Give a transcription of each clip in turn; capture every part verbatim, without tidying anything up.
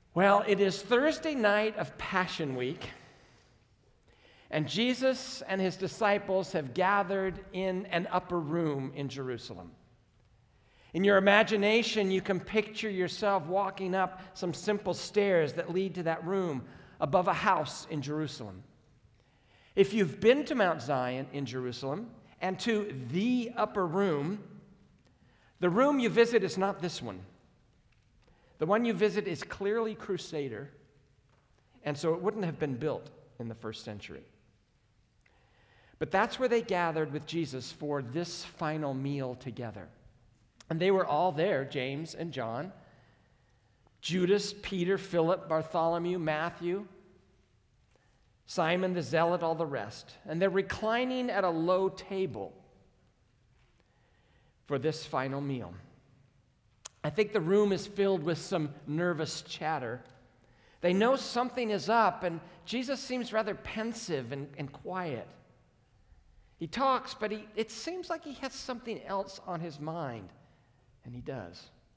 Well, it is Thursday night of Passion Week, and Jesus and his disciples have gathered in an upper room in Jerusalem. In your imagination, you can picture yourself walking up some simple stairs that lead to that room above a house in Jerusalem. If you've been to Mount Zion in Jerusalem and to the upper room, the room you visit is not this one. The one you visit is clearly Crusader, and so it wouldn't have been built in the first century. But that's where they gathered with Jesus for this final meal together. And they were all there, James and John, Judas, Peter, Philip, Bartholomew, Matthew, Simon the Zealot, all the rest. And they're reclining at a low table for this final meal. I think the room is filled with some nervous chatter. They know something is up, and Jesus seems rather pensive and, and quiet. He talks, but he, it seems like he has something else on his mind, and he does.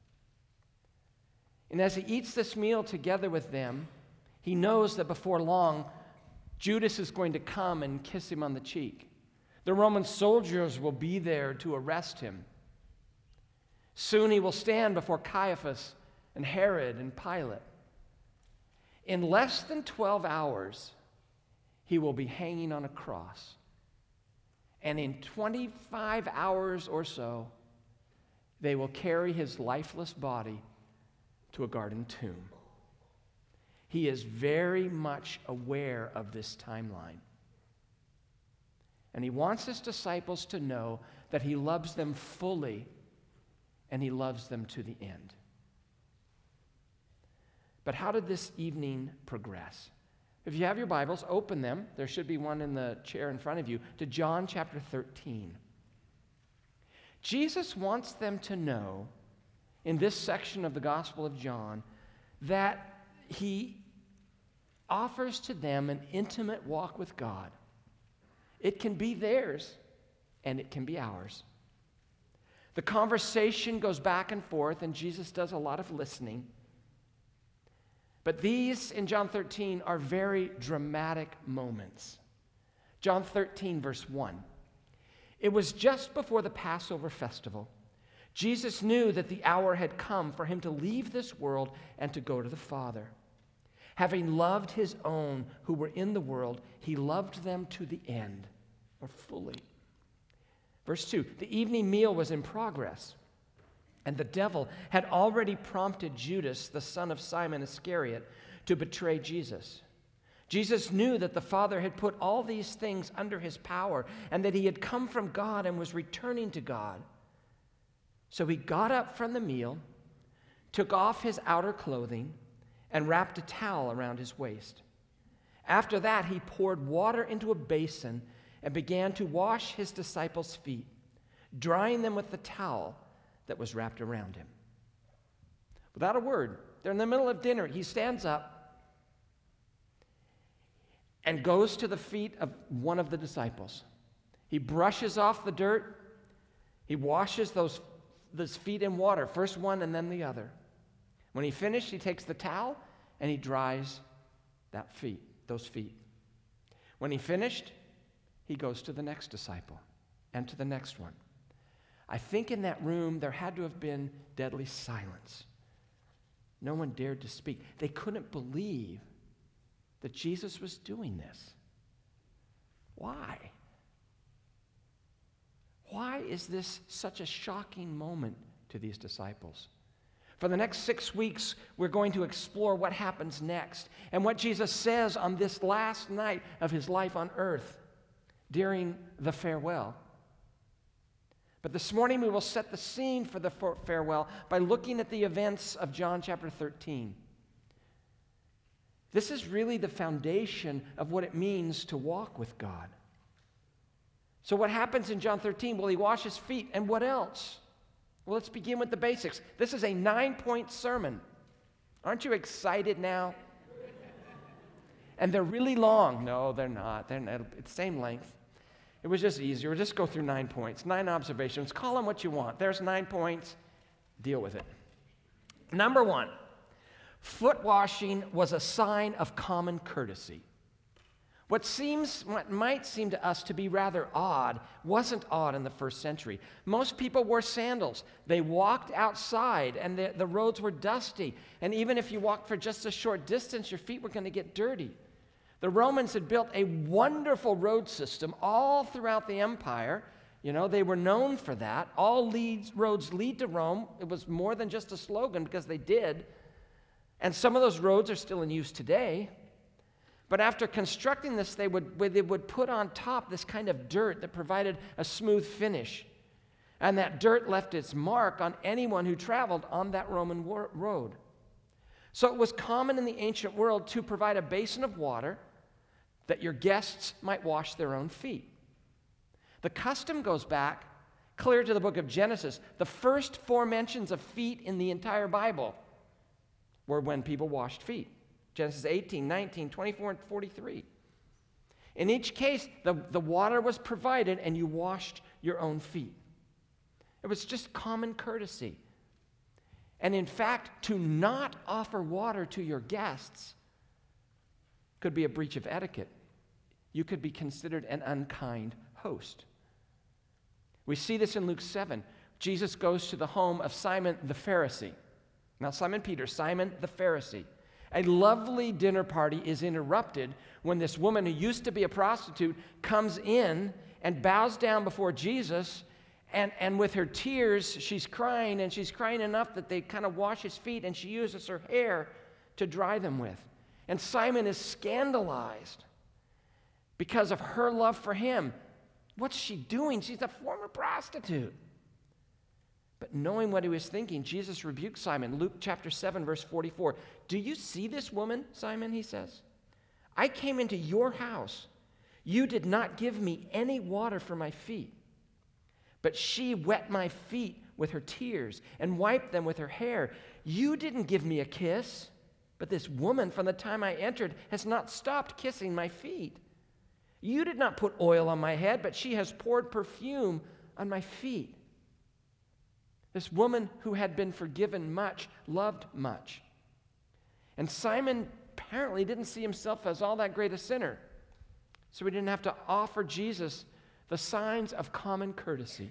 And as he eats this meal together with them, he knows that before long, Judas is going to come and kiss him on the cheek. The Roman soldiers will be there to arrest him. Soon he will stand before Caiaphas and Herod and Pilate. In less than twelve hours, he will be hanging on a cross. And in twenty-five hours or so, they will carry his lifeless body to a garden tomb. He is very much aware of this timeline. And he wants his disciples to know that he loves them fully and he loves them to the end. But how did this evening progress? If you have your Bibles, open them. There should be one in the chair in front of you, to John chapter thirteen. Jesus wants them to know, in this section of the Gospel of John, that he offers to them an intimate walk with God. It can be theirs, and it can be ours. The conversation goes back and forth, and Jesus does a lot of listening. But these, in John thirteen, are very dramatic moments. John thirteen, verse one. It was just before the Passover festival. Jesus knew that the hour had come for him to leave this world and to go to the Father. Having loved his own who were in the world, he loved them to the end, or fully. Verse two, the evening meal was in progress, and the devil had already prompted Judas, the son of Simon Iscariot, to betray Jesus. Jesus knew that the Father had put all these things under his power, and that he had come from God and was returning to God. So he got up from the meal, took off his outer clothing, and wrapped a towel around his waist. After that, he poured water into a basin and began to wash his disciples' feet, drying them with the towel that was wrapped around him. Without a word, they're in the middle of dinner. He stands up and goes to the feet of one of the disciples. He brushes off the dirt. He washes those, those feet in water, first one and then the other. When he finished, he takes the towel and he dries that feet, those feet. When he finished, he goes to the next disciple and to the next one. I think in that room there had to have been deadly silence. No one dared to speak. They couldn't believe that Jesus was doing this. Why? Why is this such a shocking moment to these disciples? For the next six weeks, we're going to explore what happens next and what Jesus says on this last night of his life on earth during the farewell. But this morning we will set the scene for the farewell by looking at the events of John chapter thirteen. This is really the foundation of what it means to walk with God. So what happens in John thirteen? Well, he washes feet, and what else? Well, let's begin with the basics. This is a nine-point sermon. Aren't you excited now? And they're really long. No, they're not. They're not. It's the same length. It was just easier. We'll just go through nine points, nine observations. Call them what you want. There's nine points. Deal with it. Number one, Foot washing was a sign of common courtesy. What seems, what might seem to us to be rather odd, wasn't odd in the first century. Most people wore sandals. They walked outside, and the, the roads were dusty. And even if you walked for just a short distance, your feet were going to get dirty. The Romans had built a wonderful road system all throughout the empire. You know, they were known for that. All leads, roads lead to Rome. It was more than just a slogan, because they did. And some of those roads are still in use today. But after constructing this, they would, they would put on top this kind of dirt that provided a smooth finish. And that dirt left its mark on anyone who traveled on that Roman war- road. So it was common in the ancient world to provide a basin of water that your guests might wash their own feet. The custom goes back clear to the book of Genesis. The first four mentions of feet in the entire Bible were when people washed feet. Genesis eighteen, nineteen, twenty-four, and forty-three. In each case, the, the water was provided and you washed your own feet. It was just common courtesy. And in fact, to not offer water to your guests could be a breach of etiquette. You could be considered an unkind host. We see this in Luke seven. Jesus goes to the home of Simon the Pharisee. Not Simon Peter, Simon the Pharisee. A lovely dinner party is interrupted when this woman who used to be a prostitute comes in and bows down before Jesus, and, and with her tears, she's crying, and she's crying enough that they kind of wash his feet, and she uses her hair to dry them with. And Simon is scandalized because of her love for him. What's she doing? She's a former prostitute. But knowing what he was thinking, Jesus rebuked Simon. Luke chapter seven, verse forty-four. Do you see this woman, Simon, he says? I came into your house. You did not give me any water for my feet, but she wet my feet with her tears and wiped them with her hair. You didn't give me a kiss, but this woman from the time I entered has not stopped kissing my feet. You did not put oil on my head, but she has poured perfume on my feet. This woman who had been forgiven much, loved much. And Simon apparently didn't see himself as all that great a sinner. So he didn't have to offer Jesus the signs of common courtesy.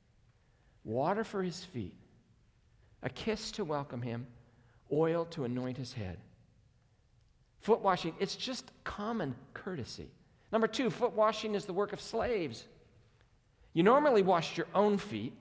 Water for his feet, a kiss to welcome him, oil to anoint his head. Foot washing, it's just common courtesy. Number two, foot washing is the work of slaves. You normally washed your own feet.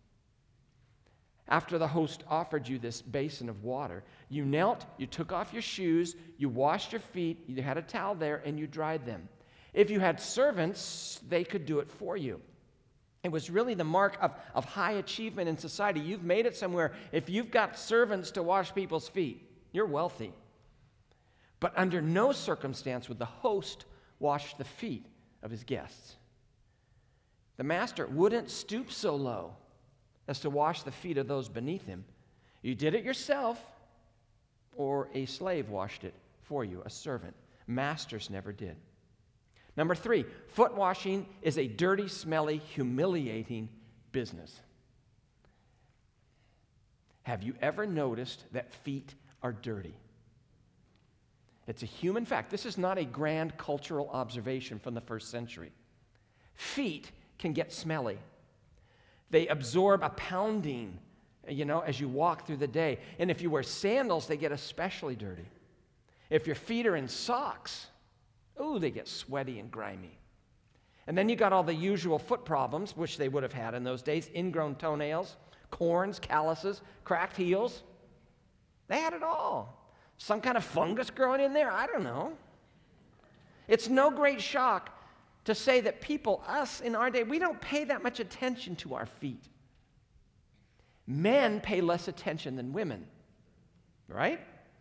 After the host offered you this basin of water, you knelt, you took off your shoes, you washed your feet, you had a towel there, and you dried them. If you had servants, they could do it for you. It was really the mark of, of high achievement in society. You've made it somewhere. If you've got servants to wash people's feet, you're wealthy. But under no circumstance would the host wash the feet of his guests. The master wouldn't stoop so low as to wash the feet of those beneath him. You did it yourself, or a slave washed it for you, a servant. Masters never did. Number three, foot washing is a dirty, smelly, humiliating business. Have you ever noticed that feet are dirty? It's a human fact. This is not a grand cultural observation from the first century. Feet can get smelly. They absorb a pounding, you know, as you walk through the day. And if you wear sandals, they get especially dirty. If your feet are in socks, ooh, they get sweaty and grimy. And then you got all the usual foot problems, which they would have had in those days: ingrown toenails, corns, calluses, cracked heels. They had it all. Some kind of fungus growing in there, I don't know. It's no great shock to say that people, us in our day, we don't pay that much attention to our feet. Men pay less attention than women, right?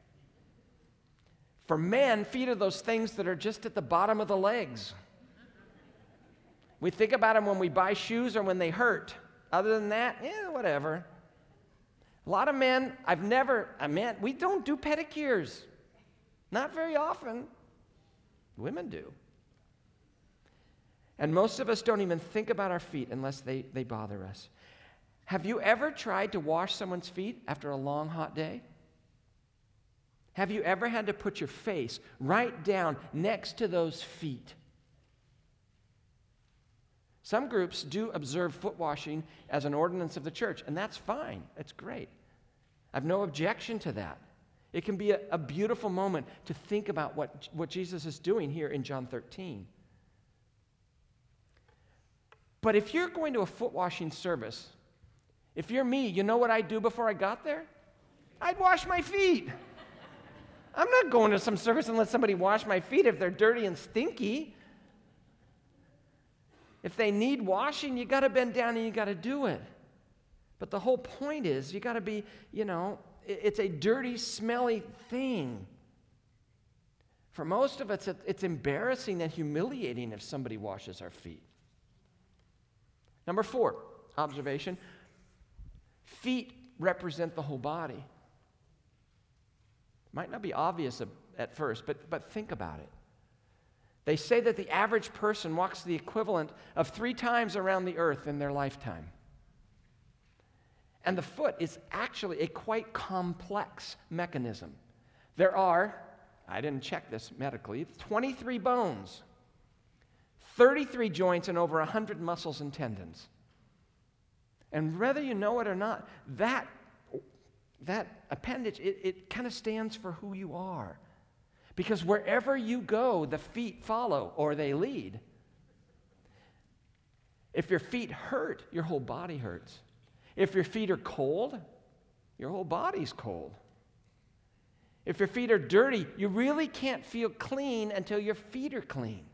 For men, feet are those things that are just at the bottom of the legs. We think about them when we buy shoes or when they hurt. Other than that, yeah, whatever. A lot of men, I've never, I mean, we don't do pedicures. Not very often. Women do. And most of us don't even think about our feet unless they, they bother us. Have you ever tried to wash someone's feet after a long, hot day? Have you ever had to put your face right down next to those feet? Some groups do observe foot washing as an ordinance of the church, and that's fine. It's great. I have no objection to that. It can be a, a beautiful moment to think about what, what Jesus is doing here in John thirteen. But if you're going to a foot washing service, if you're me, you know what I'd do before I got there? I'd wash my feet. I'm not going to some service and let somebody wash my feet if they're dirty and stinky. If they need washing, you got to bend down and you got to do it. But the whole point is you got to be, you know, it's a dirty, smelly thing. For most of us, it's embarrassing and humiliating if somebody washes our feet. Number four, observation. Feet represent the whole body. Might not be obvious at first, but, but think about it. They say that the average person walks the equivalent of three times around the earth in their lifetime. And the foot is actually a quite complex mechanism. There are, I didn't check this medically, twenty-three bones, thirty-three joints, and over one hundred muscles and tendons. And whether you know it or not, that, that appendage, it, it kind of stands for who you are. Because wherever you go, the feet follow or they lead. If your feet hurt, your whole body hurts. If your feet are cold, your whole body's cold. If your feet are dirty, you really can't feel clean until your feet are clean.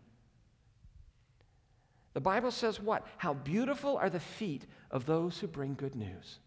The Bible says what? How beautiful are the feet of those who bring good news.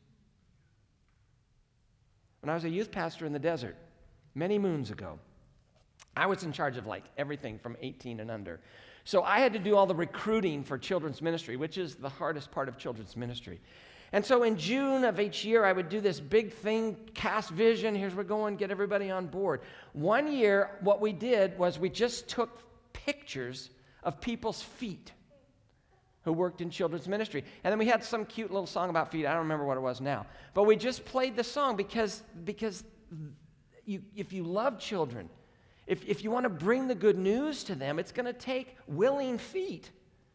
When I was a youth pastor in the desert, many moons ago, I was in charge of like everything from eighteen and under. So I had to do all the recruiting for children's ministry, which is the hardest part of children's ministry. And so in June of each year, I would do this big thing, cast vision, here's where we're going, get everybody on board. One year, what we did was we just took pictures of people's feet who worked in children's ministry. And then we had some cute little song about feet. I don't remember what it was now. But we just played the song because, because you, if you love children, if, if you want to bring the good news to them, it's going to take willing feet.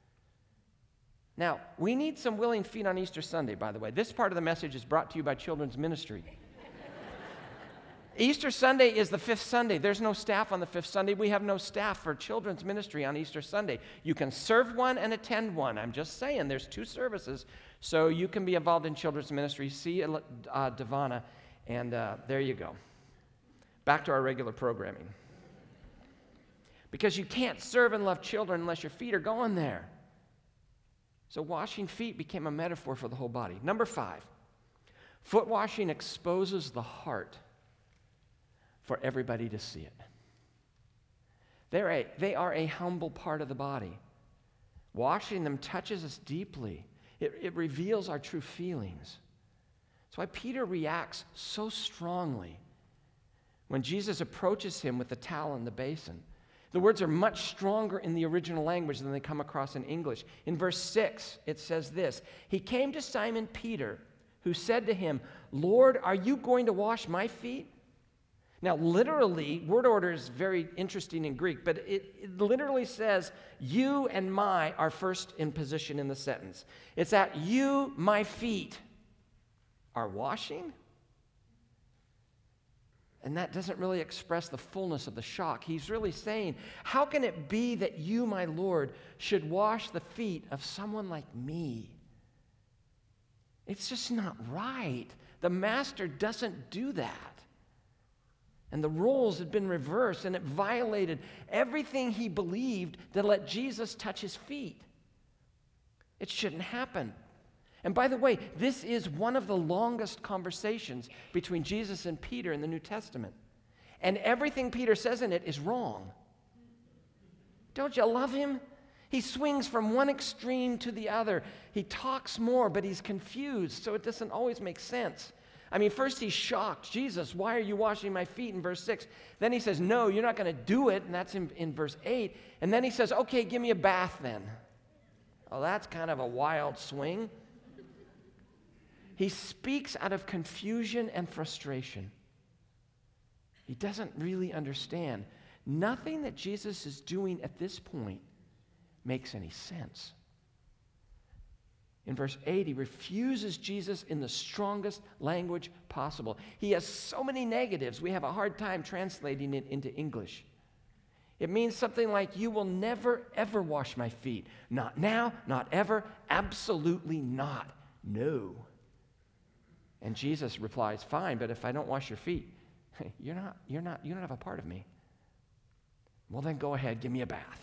Now, we need some willing feet on Easter Sunday, by the way. This part of the message is brought to you by Children's Ministry. Easter Sunday is the fifth Sunday. There's no staff on the fifth Sunday. We have no staff for children's ministry on Easter Sunday. You can serve one and attend one. I'm just saying, there's two services, so you can be involved in children's ministry. See uh, Devana, and uh, there you go. Back to our regular programming. Because you can't serve and love children unless your feet are going there. So washing feet became a metaphor for the whole body. Number five, foot washing exposes the heart for everybody to see it. They're a, they are a humble part of the body. Washing them touches us deeply. It, it reveals our true feelings. That's why Peter reacts so strongly when Jesus approaches him with the towel and the basin. The words are much stronger in the original language than they come across in English. In verse six, it says this, "He came to Simon Peter, who said to him, 'Lord, are you going to wash my feet?'" Now, literally, word order is very interesting in Greek, but it, it literally says, "you and my" are first in position in the sentence. It's that "you, my feet, are washing." And that doesn't really express the fullness of the shock. He's really saying, how can it be that you, my Lord, should wash the feet of someone like me? It's just not right. The master doesn't do that. And the roles had been reversed, and it violated everything he believed to let Jesus touch his feet. It shouldn't happen. And by the way, this is one of the longest conversations between Jesus and Peter in the New Testament. And everything Peter says in it is wrong. Don't you love him? He swings from one extreme to the other. He talks more, but he's confused, so it doesn't always make sense. I mean, first he's shocked. Jesus, why are you washing my feet in verse six? Then he says, no, you're not going to do it, and that's in, in verse eight. And then he says, okay, give me a bath then. Oh, that's kind of a wild swing. He speaks out of confusion and frustration. He doesn't really understand. Nothing that Jesus is doing at this point makes any sense. In verse eight, he refuses Jesus in the strongest language possible. He has so many negatives, we have a hard time translating it into English. It means something like, you will never, ever wash my feet. Not now, not ever, absolutely not. No. And Jesus replies, fine, but if I don't wash your feet, you're not, you're not, you don't have a part of me. Well, then go ahead, give me a bath.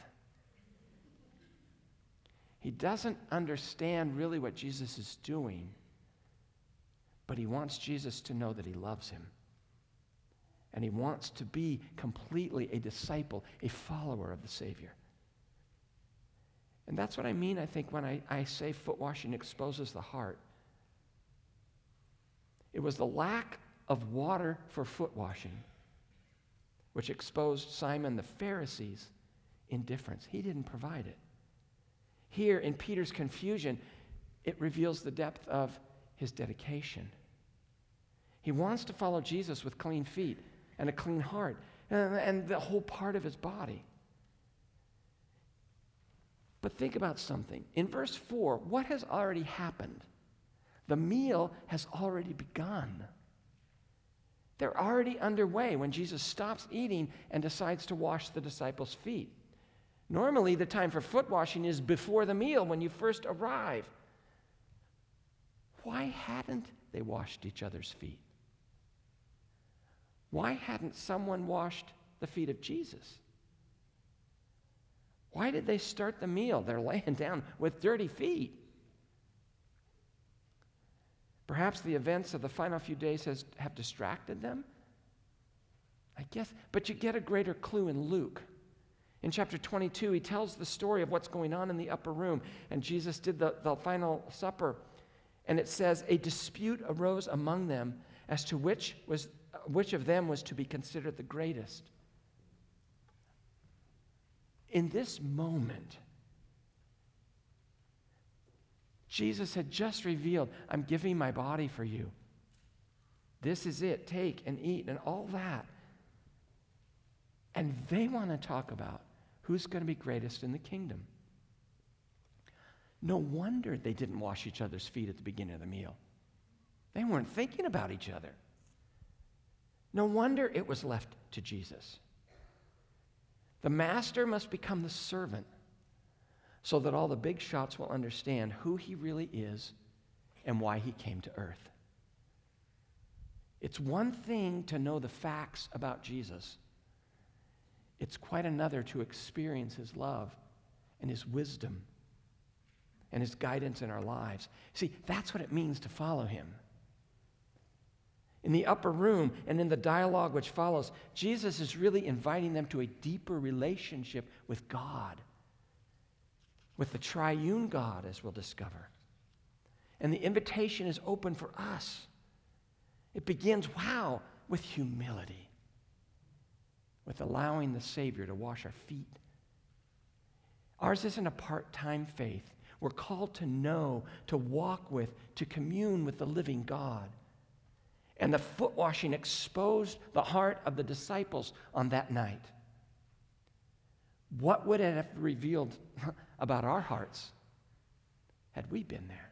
He doesn't understand really what Jesus is doing, but he wants Jesus to know that he loves him. And he wants to be completely a disciple, a follower of the Savior. And that's what I mean, I think, when I, I say foot washing exposes the heart. It was the lack of water for foot washing which exposed Simon the Pharisee's indifference. He didn't provide it. Here, in Peter's confusion, it reveals the depth of his dedication. He wants to follow Jesus with clean feet and a clean heart and, and the whole part of his body. But think about something. In verse four, what has already happened? The meal has already begun. They're already underway when Jesus stops eating and decides to wash the disciples' feet. Normally, the time for foot washing is before the meal when you first arrive. Why hadn't they washed each other's feet? Why hadn't someone washed the feet of Jesus? Why did they start the meal? They're laying down with dirty feet. Perhaps the events of the final few days has, have distracted them. I guess, but you get a greater clue in Luke. In chapter twenty-two, he tells the story of what's going on in the upper room, and Jesus did the, the final supper, and it says, a dispute arose among them as to which was which of them was to be considered the greatest. In this moment, Jesus had just revealed, I'm giving my body for you. This is it. Take and eat and all that. And they want to talk about who's going to be greatest in the kingdom. No wonder they didn't wash each other's feet at the beginning of the meal. They weren't thinking about each other. No wonder it was left to Jesus. The master must become the servant so that all the big shots will understand who he really is and why he came to earth. It's one thing to know the facts about Jesus. It's quite another to experience his love and his wisdom and his guidance in our lives. See, that's what it means to follow him. In the upper room and in the dialogue which follows, Jesus is really inviting them to a deeper relationship with God, with the triune God, as we'll discover. And the invitation is open for us. It begins, wow, with humility, with allowing the Savior to wash our feet. Ours isn't a part-time faith. We're called to know, to walk with, to commune with the living God. And the foot washing exposed the heart of the disciples on that night. What would it have revealed about our hearts had we been there?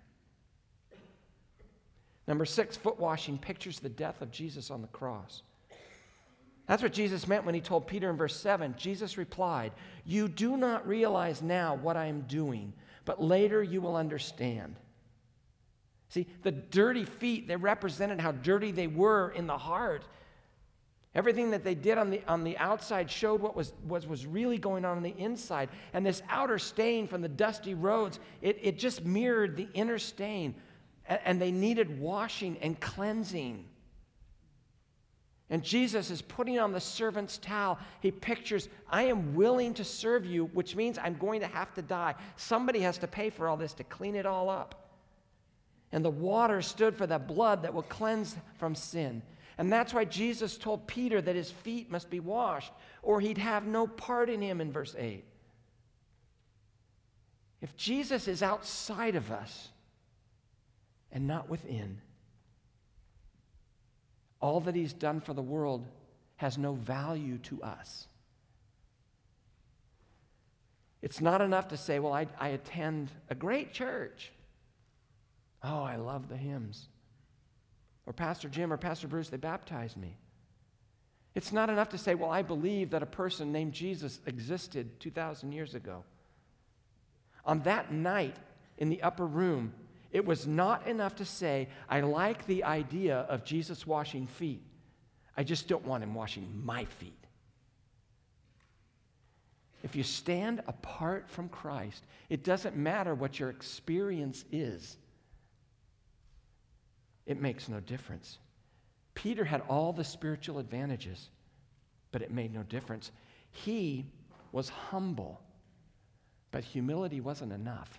Number six, foot washing pictures the death of Jesus on the cross. That's what Jesus meant when he told Peter in verse seven. Jesus replied, "You do not realize now what I am doing, but later you will understand." See, the dirty feet, they represented how dirty they were in the heart. Everything that they did on the, on the outside showed what was, was, was really going on on the inside. And this outer stain from the dusty roads, it, it just mirrored the inner stain. And, and they needed washing and cleansing. And Jesus is putting on the servant's towel. He pictures, I am willing to serve you, which means I'm going to have to die. Somebody has to pay for all this to clean it all up. And the water stood for the blood that will cleanse from sin. And that's why Jesus told Peter that his feet must be washed, or he'd have no part in him in verse eight. If Jesus is outside of us and not within, all that he's done for the world has no value to us. It's not enough to say, well, I, I attend a great church. Oh, I love the hymns. Or Pastor Jim or Pastor Bruce, they baptized me. It's not enough to say, well, I believe that a person named Jesus existed two thousand years ago. On that night in the upper room, it was not enough to say, I like the idea of Jesus washing feet. I just don't want him washing my feet. If you stand apart from Christ, it doesn't matter what your experience is. It makes no difference. Peter had all the spiritual advantages, but it made no difference. He was humble, but humility wasn't enough.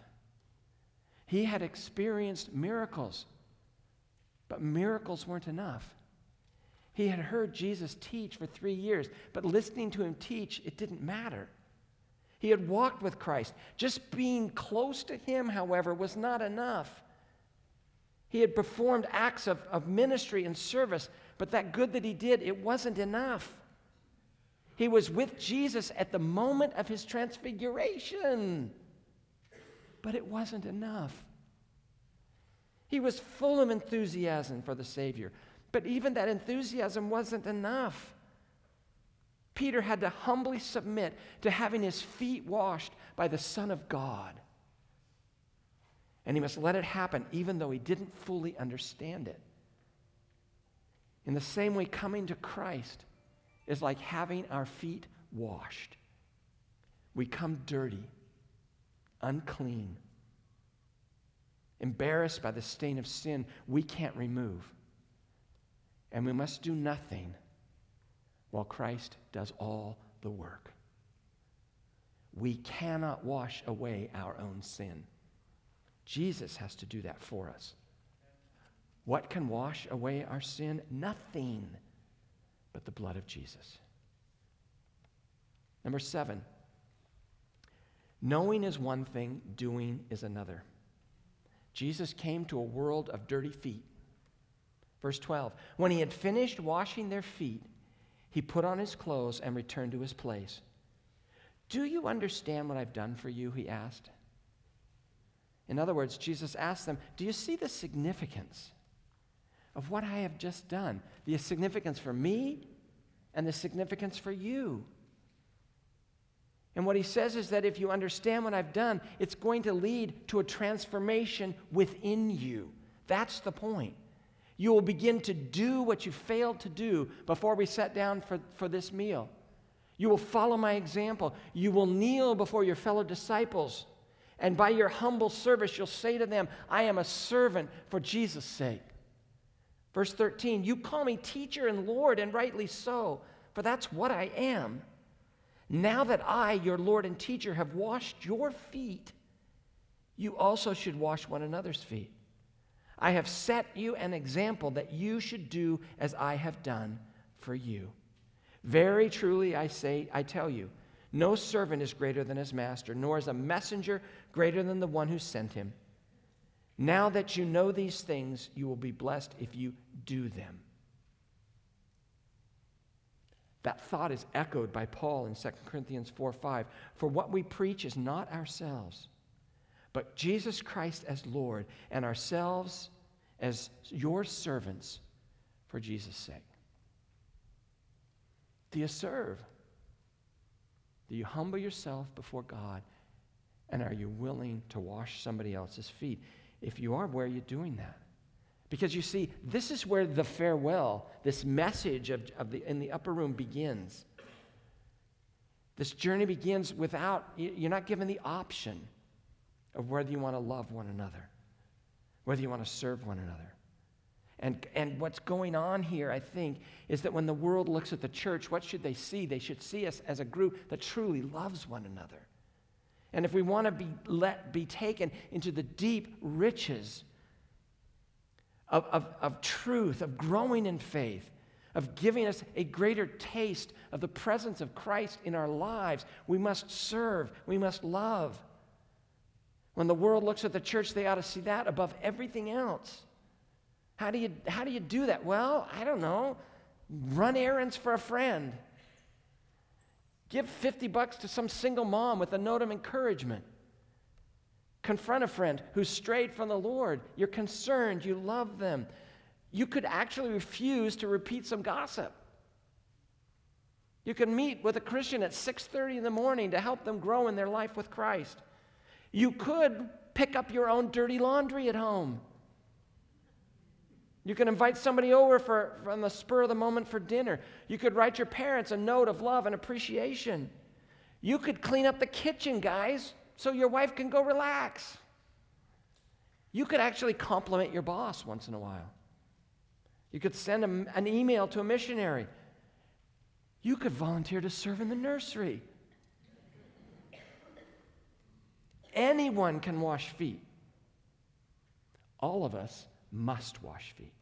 He had experienced miracles, but miracles weren't enough. He had heard Jesus teach for three years, but listening to him teach, it didn't matter. He had walked with Christ. Just being close to him, however, was not enough. He had performed acts of, of ministry and service, but that good that he did, it wasn't enough. He was with Jesus at the moment of his transfiguration, but it wasn't enough. He was full of enthusiasm for the Savior, but even that enthusiasm wasn't enough. Peter had to humbly submit to having his feet washed by the Son of God. And he must let it happen even though he didn't fully understand it. In the same way, coming to Christ is like having our feet washed. We come dirty, unclean, embarrassed by the stain of sin we can't remove. And we must do nothing while Christ does all the work. We cannot wash away our own sin. Jesus has to do that for us. What can wash away our sin? Nothing but the blood of Jesus. Number seven, knowing is one thing, doing is another. Jesus came to a world of dirty feet. Verse twelve, when he had finished washing their feet, he put on his clothes and returned to his place. Do you understand what I've done for you? He asked. In other words, Jesus asked them, do you see the significance of what I have just done? The significance for me and the significance for you. And what he says is that if you understand what I've done, it's going to lead to a transformation within you. That's the point. You will begin to do what you failed to do before we sat down for, for this meal. You will follow my example. You will kneel before your fellow disciples. And by your humble service, you'll say to them, I am a servant for Jesus' sake. Verse thirteen, you call me teacher and Lord, and rightly so, for that's what I am. Now that I, your Lord and teacher, have washed your feet, you also should wash one another's feet. I have set you an example that you should do as I have done for you. Very truly I say, I tell you, no servant is greater than his master, nor is a messenger greater than the one who sent him. Now that you know these things, you will be blessed if you do them. That thought is echoed by Paul in Second Corinthians four five. For what we preach is not ourselves, but Jesus Christ as Lord, and ourselves as your servants for Jesus' sake. Do you serve? Do you humble yourself before God? And are you willing to wash somebody else's feet? If you are, where are you doing that? Because you see, this is where the farewell, this message of, of the in the upper room begins. This journey begins without, you're not given the option of whether you want to love one another, whether you want to serve one another. And, and what's going on here, I think, is that when the world looks at the church, what should they see? They should see us as a group that truly loves one another. And if we want to be let be taken into the deep riches of, of, of truth, of growing in faith, of giving us a greater taste of the presence of Christ in our lives, we must serve, we must love. When the world looks at the church, they ought to see that above everything else. How do you, how do you do that? Well, I don't know. Run errands for a friend. Give fifty bucks to some single mom with a note of encouragement. Confront a friend who's strayed from the Lord. You're concerned. You love them. You could actually refuse to repeat some gossip. You could meet with a Christian at six thirty in the morning to help them grow in their life with Christ. You could pick up your own dirty laundry at home. You can invite somebody over for, from the spur of the moment for dinner. You could write your parents a note of love and appreciation. You could clean up the kitchen, guys, so your wife can go relax. You could actually compliment your boss once in a while. You could send a, an email to a missionary. You could volunteer to serve in the nursery. Anyone can wash feet. All of us must wash feet.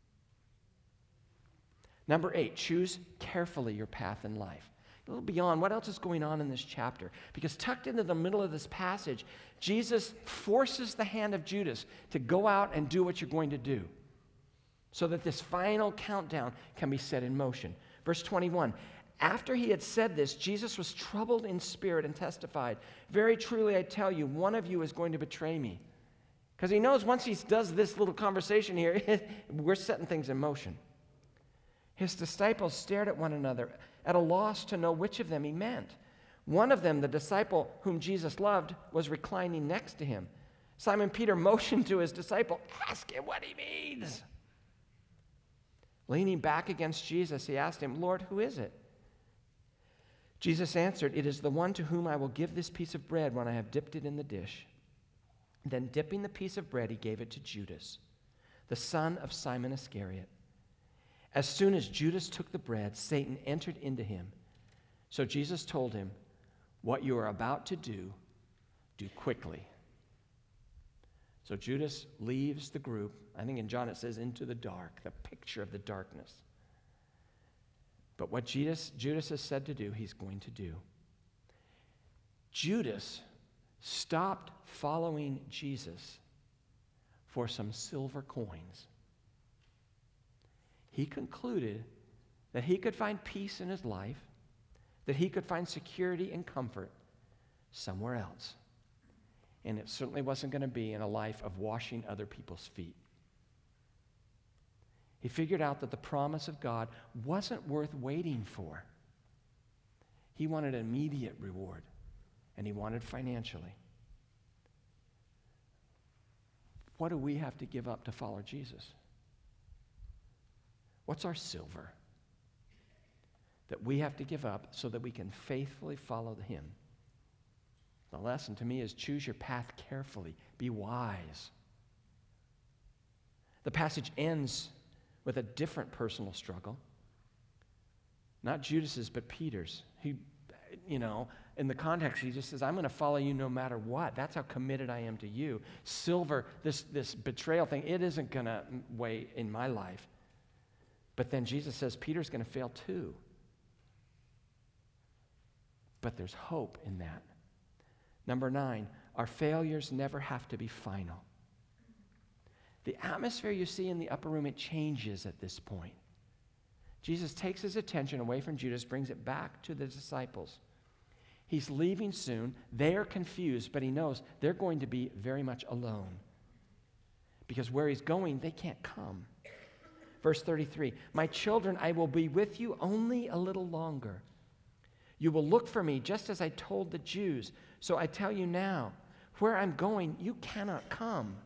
Number eight, choose carefully your path in life. A little beyond, what else is going on in this chapter? Because tucked into the middle of this passage, Jesus forces the hand of Judas to go out and do what you're going to do so that this final countdown can be set in motion. Verse twenty-one, after he had said this, Jesus was troubled in spirit and testified, "Very truly I tell you, one of you is going to betray me." Because he knows once he does this little conversation here, we're setting things in motion. His disciples stared at one another, at a loss to know which of them he meant. One of them, the disciple whom Jesus loved, was reclining next to him. Simon Peter motioned to his disciple, "Ask him what he means." Leaning back against Jesus, he asked him, "Lord, who is it?" Jesus answered, "It is the one to whom I will give this piece of bread when I have dipped it in the dish." Then dipping the piece of bread, he gave it to Judas, the son of Simon Iscariot. As soon as Judas took the bread, Satan entered into him. So Jesus told him, "What you are about to do, do quickly." So Judas leaves the group. I think in John it says into the dark, the picture of the darkness. But what Judas, Judas has said to do, he's going to do. Judas stopped following Jesus for some silver coins. He concluded that he could find peace in his life, that he could find security and comfort somewhere else. And it certainly wasn't going to be in a life of washing other people's feet. He figured out that the promise of God wasn't worth waiting for. He wanted an immediate reward, and he wanted financially. What do we have to give up to follow Jesus? What's our silver that we have to give up so that we can faithfully follow him? The lesson to me is choose your path carefully. Be wise. The passage ends with a different personal struggle. Not Judas's, but Peter's. He, you know, in the context, he just says, "I'm going to follow you no matter what. That's how committed I am to you. Silver, this, this betrayal thing, it isn't going to weigh in my life." But then Jesus says Peter's going to fail too. But there's hope in that. Number nine, our failures never have to be final. The atmosphere you see in the upper room, it changes at this point. Jesus takes his attention away from Judas, brings it back to the disciples. He's leaving soon. They are confused, but he knows they're going to be very much alone. Because where he's going, they can't come. Verse thirty-three, "My children, I will be with you only a little longer. You will look for me just as I told the Jews. So I tell you now, where I'm going, you cannot come."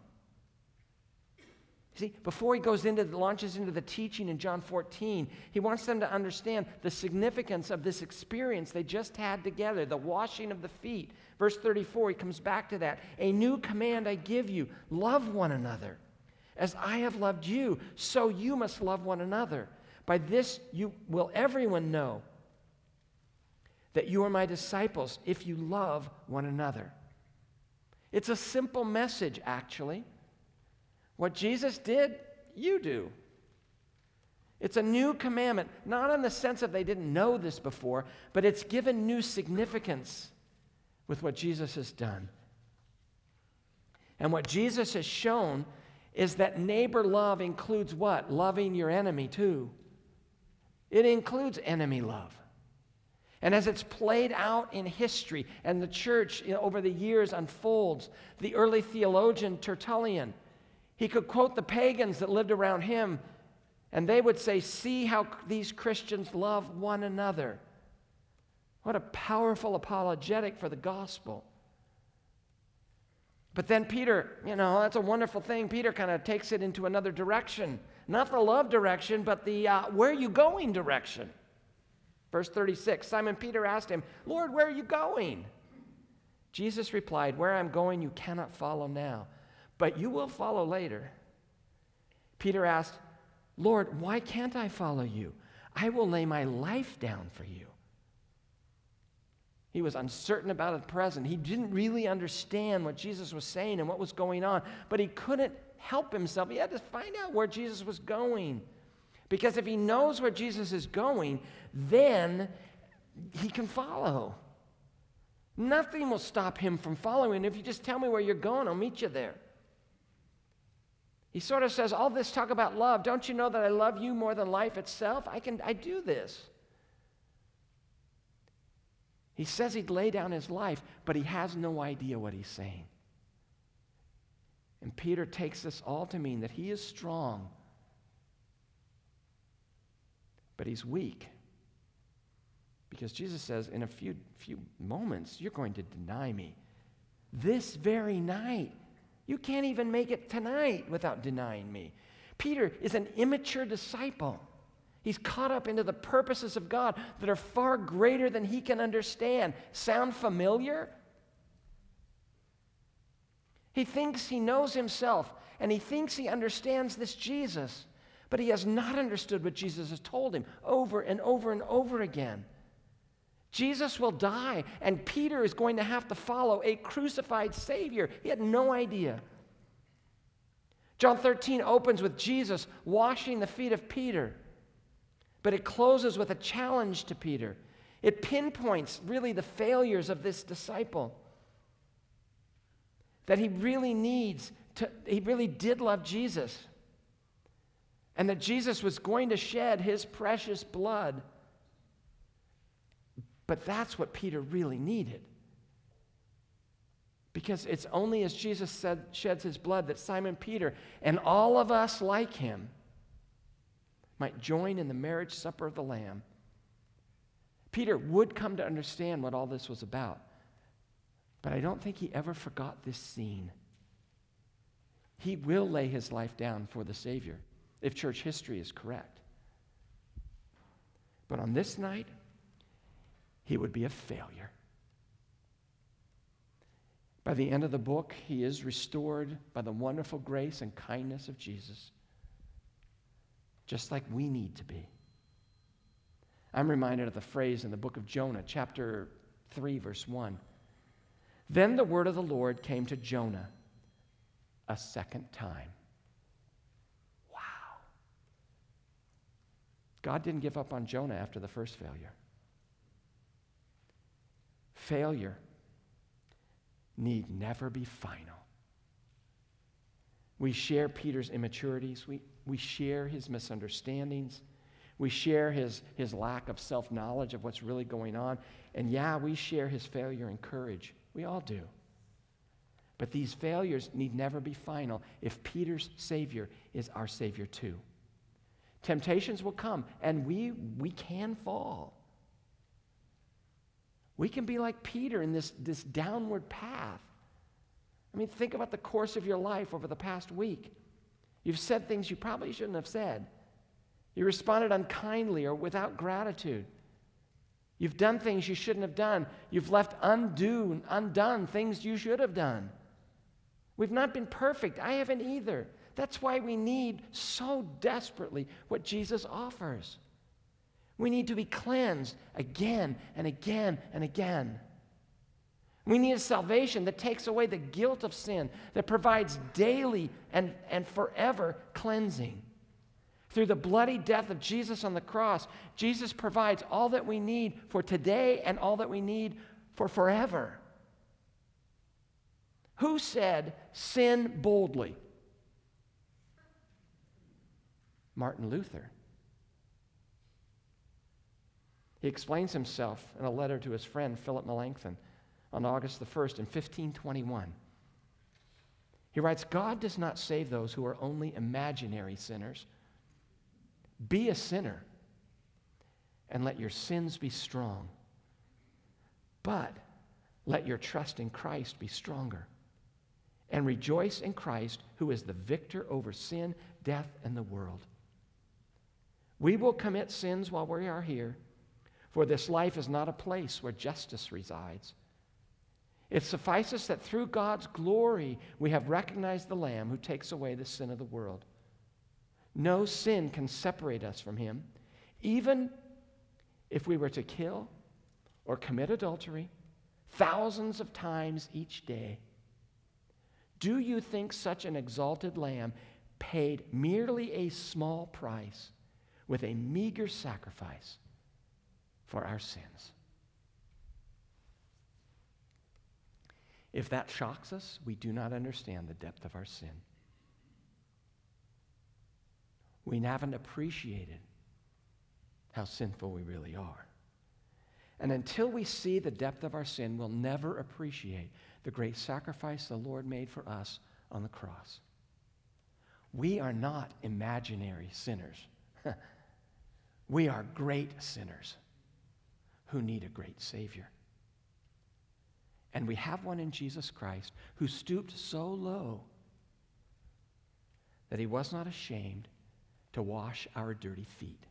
See, before he goes into, launches into the teaching in John fourteen, he wants them to understand the significance of this experience they just had together, the washing of the feet. Verse thirty-four, he comes back to that. "A new command I give you, love one another. As I have loved you, so you must love one another. By this you will everyone know that you are my disciples if you love one another." It's a simple message, actually. What Jesus did, you do. It's a new commandment, not in the sense of they didn't know this before, but it's given new significance with what Jesus has done. And what Jesus has shown is that neighbor love includes what? Loving your enemy too. It includes enemy love. And as it's played out in history and the church, you know, over the years unfolds, the early theologian Tertullian, he could quote the pagans that lived around him, and they would say, "See how these Christians love one another." What a powerful apologetic for the gospel. But then Peter, you know, that's a wonderful thing. Peter kind of takes it into another direction. Not the love direction, but the uh, where are you going direction. Verse thirty-six, Simon Peter asked him, "Lord, where are you going?" Jesus replied, "Where I'm going you cannot follow now, but you will follow later." Peter asked, "Lord, why can't I follow you? I will lay my life down for you." He was uncertain about the present. He didn't really understand what Jesus was saying and what was going on, but he couldn't help himself. He had to find out where Jesus was going. Because if he knows where Jesus is going, then he can follow. Nothing will stop him from following. If you just tell me where you're going, I'll meet you there. He sort of says, all this talk about love, don't you know that I love you more than life itself? I can, I do this. He says he'd lay down his life, but he has no idea what he's saying. And Peter takes this all to mean that he is strong, but he's weak. Because Jesus says, in a few, few moments, you're going to deny me. This very night. You can't even make it tonight without denying me. Peter is an immature disciple. He's caught up into the purposes of God that are far greater than he can understand. Sound familiar? He thinks he knows himself, and he thinks he understands this Jesus, but he has not understood what Jesus has told him over and over and over again. Jesus will die, and Peter is going to have to follow a crucified Savior. He had no idea. John thirteen opens with Jesus washing the feet of Peter, but it closes with a challenge to Peter. It pinpoints really the failures of this disciple. That he really needs to, he really did love Jesus. And that Jesus was going to shed his precious blood. But that's what Peter really needed. Because it's only as Jesus said, sheds his blood that Simon Peter and all of us like him might join in the marriage supper of the Lamb. Peter would come to understand what all this was about. But I don't think he ever forgot this scene. He will lay his life down for the Savior, if church history is correct. But on this night, he would be a failure. By the end of the book, he is restored by the wonderful grace and kindness of Jesus, just like we need to be. I'm reminded of the phrase in the book of Jonah, chapter three, verse one. Then the word of the Lord came to Jonah a second time. Wow. God didn't give up on Jonah after the first failure. Failure need never be final. We share Peter's immaturities. We, we share his misunderstandings. We share his, his lack of self-knowledge of what's really going on. And yeah, we share his failure and courage. We all do. But these failures need never be final if Peter's Savior is our Savior too. Temptations will come, and we, we can fall. We can be like Peter in this, this downward path. I mean, think about the course of your life over the past week. You've said things you probably shouldn't have said. You responded unkindly or without gratitude. You've done things you shouldn't have done. You've left undo, undone things you should have done. We've not been perfect. I haven't either. That's why we need so desperately what Jesus offers. We need to be cleansed again and again and again. We need a salvation that takes away the guilt of sin, that provides daily and, and forever cleansing. Through the bloody death of Jesus on the cross, Jesus provides all that we need for today and all that we need for forever. Who said, sin boldly? Martin Luther. He explains himself in a letter to his friend Philip Melanchthon on August the first in fifteen twenty-one. He writes, God does not save those who are only imaginary sinners. Be a sinner and let your sins be strong. But let your trust in Christ be stronger. And rejoice in Christ, who is the victor over sin, death, and the world. We will commit sins while we are here, for this life is not a place where justice resides. It suffices that through God's glory we have recognized the Lamb who takes away the sin of the world. No sin can separate us from him, even if we were to kill or commit adultery thousands of times each day. Do you think such an exalted Lamb paid merely a small price with a meager sacrifice for our sins? If that shocks us, we do not understand the depth of our sin. We haven't appreciated how sinful we really are. And until we see the depth of our sin, we'll never appreciate the great sacrifice the Lord made for us on the cross. We are not imaginary sinners. We are great sinners who need a great Savior. And we have one in Jesus Christ who stooped so low that he was not ashamed to wash our dirty feet.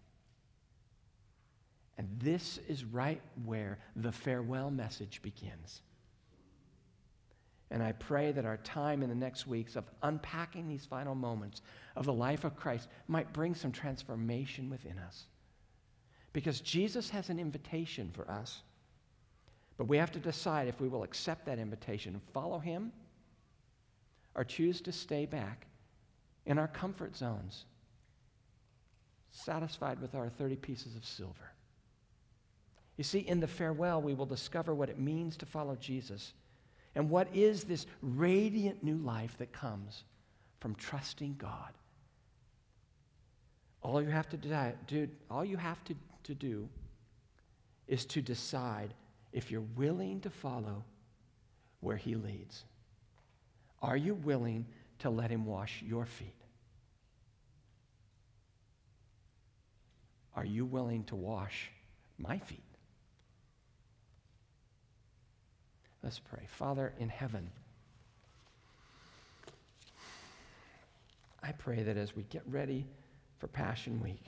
And this is right where the farewell message begins. And I pray that our time in the next weeks of unpacking these final moments of the life of Christ might bring some transformation within us. Because Jesus has an invitation for us. But we have to decide if we will accept that invitation and follow him or choose to stay back in our comfort zones, satisfied with our thirty pieces of silver. You see, in the farewell, we will discover what it means to follow Jesus and what is this radiant new life that comes from trusting God. All you have to do, all you have to, to do is to decide if you're willing to follow where he leads. Are you willing to let him wash your feet? Are you willing to wash my feet? Let's pray. Father in heaven, I pray that as we get ready for Passion Week,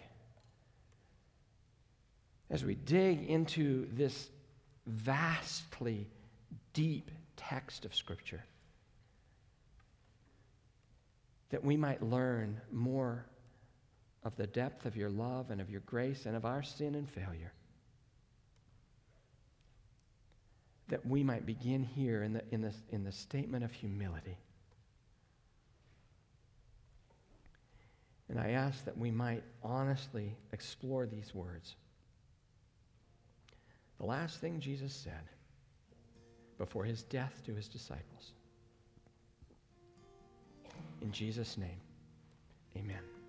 as we dig into this vastly deep text of Scripture, that we might learn more of the depth of your love and of your grace and of our sin and failure. That we might begin here in the, in the, in the statement of humility. And I ask that we might honestly explore these words. The last thing Jesus said before his death to his disciples. In Jesus' name, amen.